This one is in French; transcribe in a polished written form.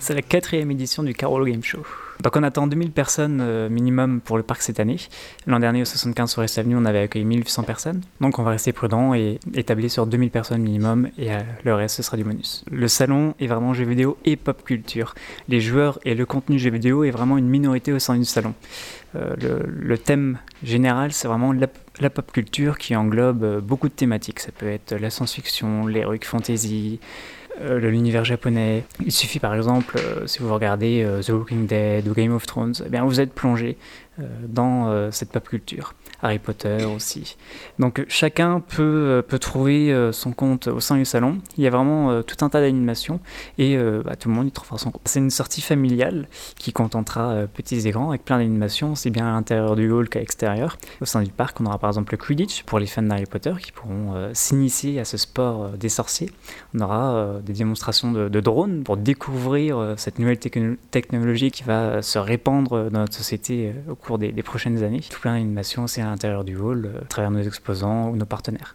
C'est la 4e édition du Carolo Game Show. Donc on attend 2000 personnes minimum pour le parc cette année. L'an dernier au 75 Forest Avenue, on avait accueilli 1800 personnes. Donc on va rester prudent et établir sur 2000 personnes minimum et le reste ce sera du bonus. Le salon est vraiment jeux vidéo et pop culture. Les joueurs et le contenu jeux vidéo est vraiment une minorité au sein du salon. Le thème général, c'est vraiment la pop culture qui englobe beaucoup de thématiques. Ça peut être la science-fiction, l'heroic fantasy, l'univers japonais. Il suffit par exemple, si vous regardez The Walking Dead ou Game of Thrones, eh bien vous êtes plongé dans cette pop culture. Harry Potter aussi. Donc chacun peut trouver son compte au sein du salon. Il y a vraiment tout un tas d'animations et tout le monde y trouvera son compte. C'est une sortie familiale qui contentera petits et grands avec plein d'animations, aussi bien à l'intérieur du hall qu'à l'extérieur. Au sein du parc, on aura par exemple le Quidditch pour les fans d'Harry Potter qui pourront s'initier à ce sport des sorciers. On aura des démonstrations de drones pour découvrir cette nouvelle technologie qui va se répandre dans notre société au cours des prochaines années. Tout plein d'animations aussi à l'intérieur du hall, à travers nos exposants ou nos partenaires.